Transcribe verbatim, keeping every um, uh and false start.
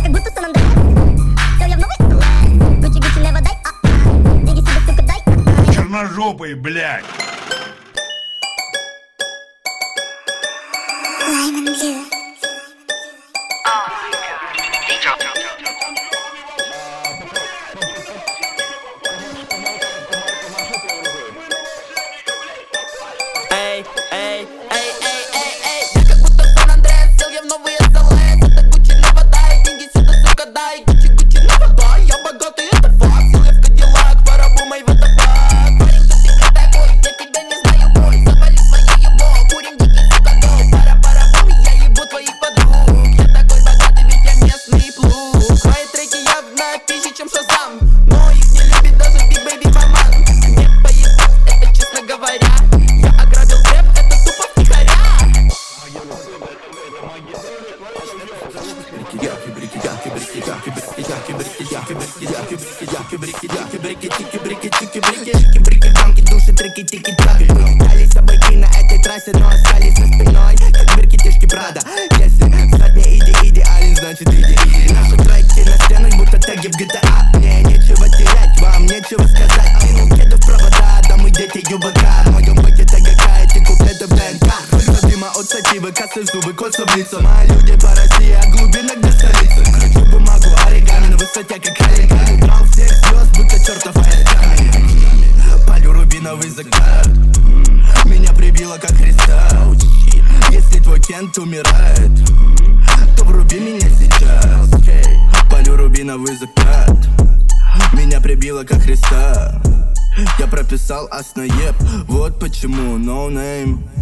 как будто Сан Андреас. Все, я в новой СЛС. Гуччи, Гуччи, не водай, а деньги себе, сука, дай. Черножопый, блядь. Lime and blue. Эй, эй, эй, эй, эй, эй. Я как будто Сан Андреас, сел я в новый СЛС. Это Гуччи, не водай, деньги сюда, сука, дай. Гуччи, Гуччи, не водай, я богатый, это факт. Сел я в Кадиллак, парабу мой ватапак. Парень, кто ты мне такой, я тебя не знаю, бой. Завали свое ебо, курим дикий, сука, дом. Пара-пара-бум, я ебу твоих подруг. Я такой богатый, ведь я местный плуг. Мои треки явно пизже, чем Шазам. Но их не любит даже Big Baby Маман. Мне поебать, это честно говоря. Я ограбил рэп, это тупо втихаря. Души, трики, тики, таки. Дали собаки на этой трассе, но остались за спиной, как бирки-тишки Прада. Если встать не иди, идеален, значит иди, иди. Наши треки на стенах, будто теги в джи ти эй. Мне нечего терять, вам нечего сказать. Кинул кеды в провода, да мы дети ЮБК. В моем бэке ТГК, эти куплеты в ДНК. Только дыма от сативы, косы в зубы, кольца в лицо. Мои люди по России, а глубинок до столицы. Кручу бумагу, оригами на высоте, как оригами. Брал всех звезд, будто чертов оригами. Палю рубиновый закат. Меня прибило, как Христа. Если твой Кент умирает, то вруби меня сейчас. Палю рубиновый закат. Меня прибило, как Христа. Я прописал основ еб. Вот почему no name.